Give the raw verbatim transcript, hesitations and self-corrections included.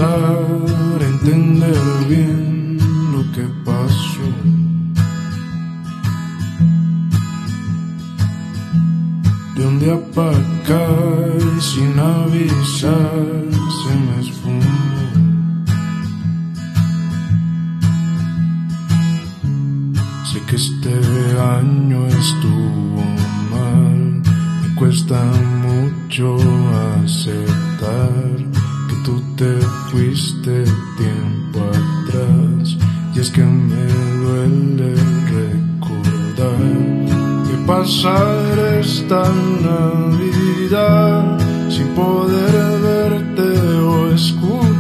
intentar entender bien lo que pasó. De un día pa' acá y sin avisar se me esfumó. Sé que este año estuvo mal, me cuesta mucho aceptar que tú te fuiste tiempo atrás. Y es que me duele recordar que pasar esta Navidad sin poder verte o escuchar